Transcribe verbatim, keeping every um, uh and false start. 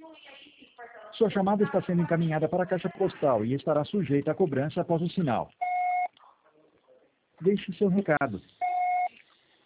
Sua chamada está sendo encaminhada para a caixa postal e estará sujeita a cobrança após o sinal. Deixe seu recado.